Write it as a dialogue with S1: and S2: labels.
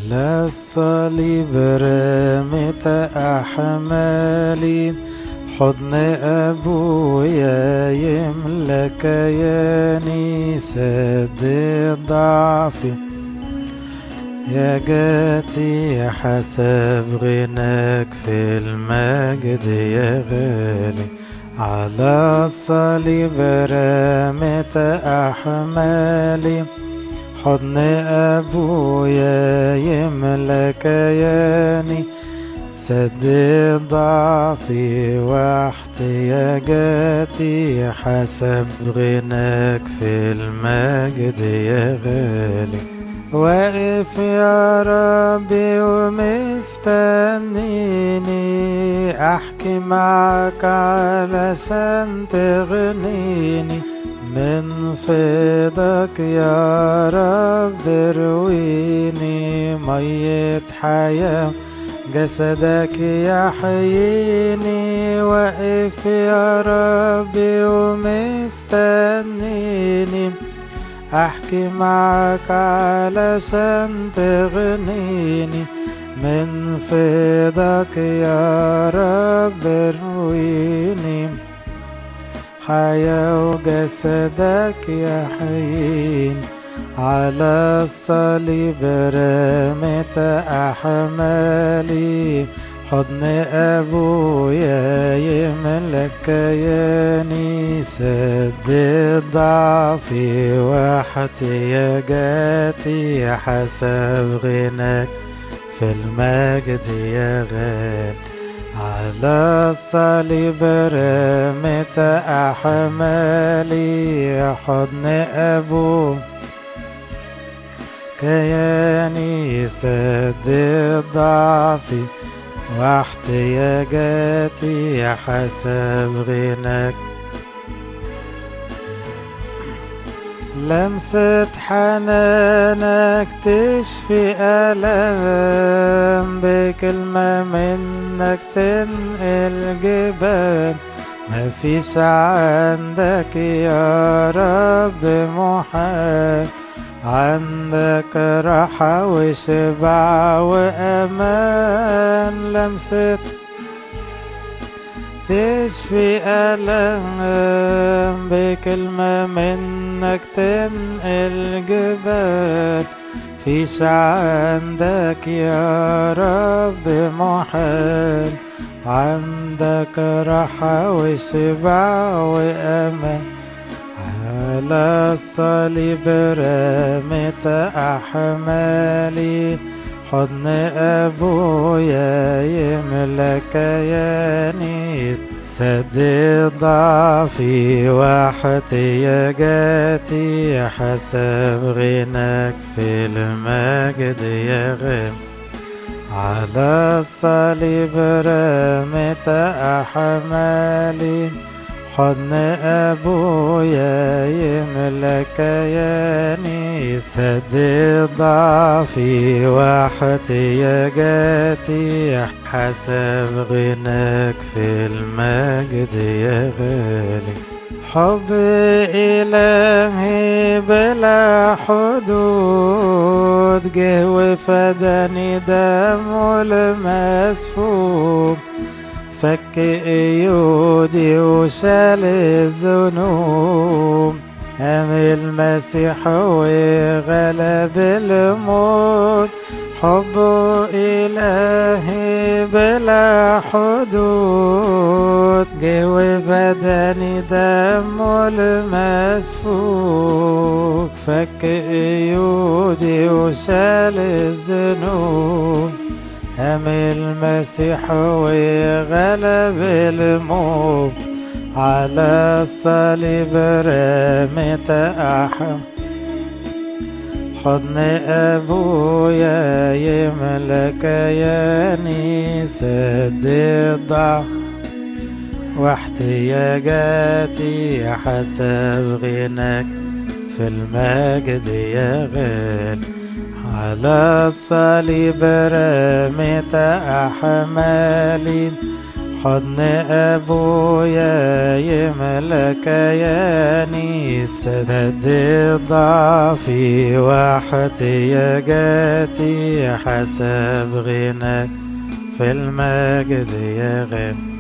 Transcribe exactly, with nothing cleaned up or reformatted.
S1: على الصليب رميت أحمالي، حضن أبويا يملى كياني، سد ضعفي يا جاتي حسب غناك في المجد يا غالي. على الصليب رميت أحمالي، حضن أبويا يملى كياني، سد ضعفي واحتياجاتي حسب غناك في المجد يا غالي. واقف يا ربي ومستنيني، احكي معك علشان تغنيني، من فضلك يا رب ترويني، مية حياة جسدك يحييني. واقف يا ربي ومستنيني، احكي معك علشان تغنيني، من فضلك يا رب رويني، حياة وجسدك يحييني. على الصليب رميت أحمالي، حضن أبويا يملى كياني، سد ضعفي واحتياجاتي حسب غناك في المجد يا غالي. على الصليب رميت أحمالي، حضن أبويا كياني، سد ضعفي واحتياجاتي حسب غناك. لمسة حنانك تشفي ألم، بكلمة منك تنقل جبال، مفيش عندك يا رب محال، عندك راحة وشبع وأمان. لمسة تشفي ألم، بكلمة منك تنقل جبال، فيش عندك يا رب محال، عندك راحة وشبع وأمان. على الصليب رميت أحمالي، حضن أبويا يملى كياني، سد ضعفي واحتياجاتي حسب غناك في المجد يا غالي. على الصليب رميت أحمالي، حضن أبويا يملى كياني، سد ضعفي واحتياجاتي حسب غناك في المجد يا غالي. حب إلهي بلا حدود، جه وفداني دمه المسفوك، فك قيودي وشال الذنوب، قام المسيح وغلب الموت. حب إلهي بلا حدود، جه وفداني دمه المسفوك، فك قيودي وشال الذنوب، قام المسيح وغلب الموت. على الصليب رميت أحمالي، حضن أبويا يملى كياني، سد الضعف واحتياجاتي حسب غناك في المجد يا غالي. على الصليب رميت أحمالي، حضن أبويا يملك ياني، سند ضعفي واحتياجاتي حسب غناك في المجد يا غني.